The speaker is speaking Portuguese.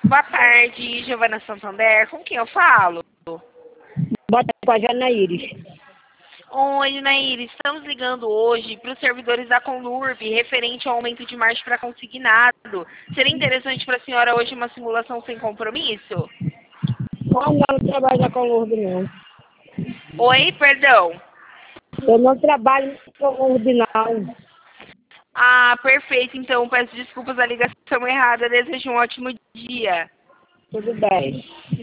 Boa tarde, Giovana Santander. Com quem eu falo? Bota com a Janaíris. Oi, Nair. Estamos ligando hoje para os servidores da Conlurb, referente ao aumento de margem para consignado. Seria interessante para a senhora hoje uma simulação sem compromisso? Como eu não trabalho com Lourdes, não. Oi, perdão. Eu não trabalho com Lourdes, não. Ah, perfeito. Então, peço desculpas a ligação errada. Desejo um ótimo dia. Tudo bem.